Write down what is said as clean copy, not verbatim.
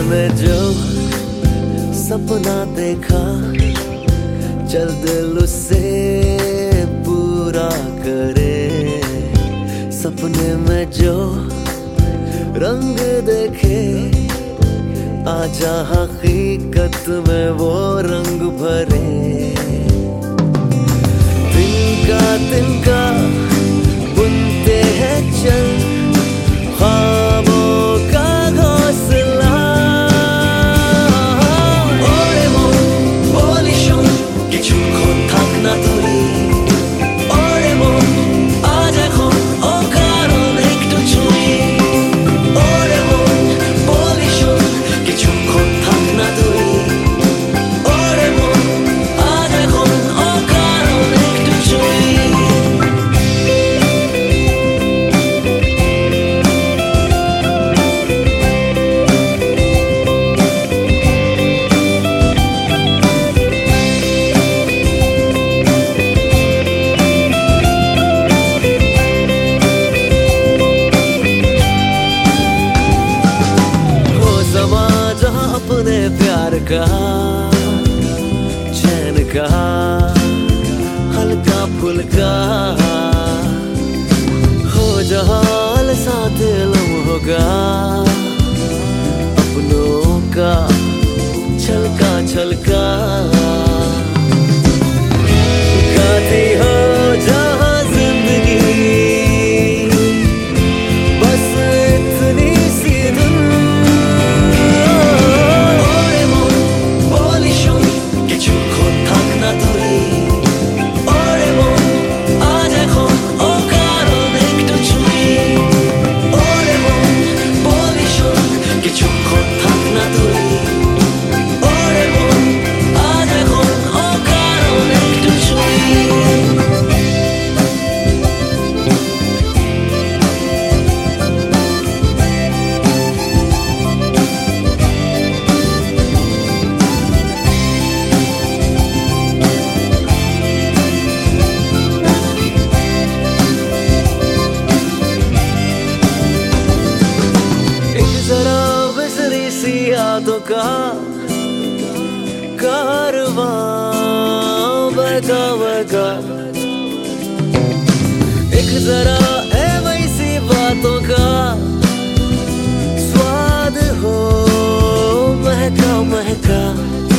ने जो सपना देखा, चल दिल उसे पूरा करे। सपने में जो रंग देखे, आजा हकीकत में वो रंग भरे। तिनका बुनते हैं चल ख्वाबों का घोंसला। ओरे मन बोली শোন, কিছুক্ষণ থাক না তুই। ওরে মন আজ এখন অকারণ একটু ছুঁই। ওরে মন বলি শোন, কিছুক্ষণ থাক না তুই। ওরে মন আজ এখন অকারণ একটু ছুঁই। अपने प्यार का चैन का हल्का फुल्का हो जहाल साथ लम्हों का, अपनों का छलका छलका। गाती हो जहाँ जिंदगी, बस इतनी सी धुन। यादों का कारवां बहका बहका, एक जरा है वैसी बातों का स्वाद हो महका महका।